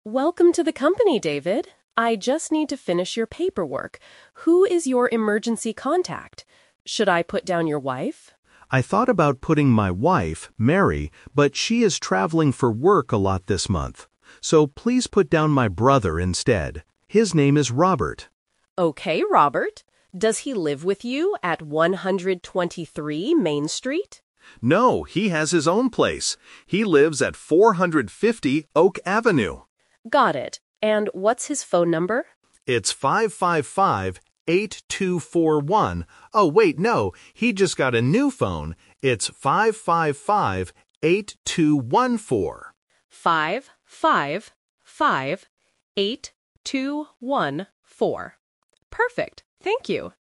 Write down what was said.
Welcome to the company, David. I just need to finish your paperwork. Who is your emergency contact? Should I put down your wife? I thought about putting my wife, Mary, but she is traveling for work a lot this month. So please put down my brother instead. His name is Robert. Okay, Robert. Does he live with you at 123 Main Street? No, he has his own place. He lives at 450 Oak Avenue. Got it. And what's his phone number? It's 555-8241. Oh, wait, no, he just got a new phone. It's 555-8214. 555-8214. Perfect. Thank you.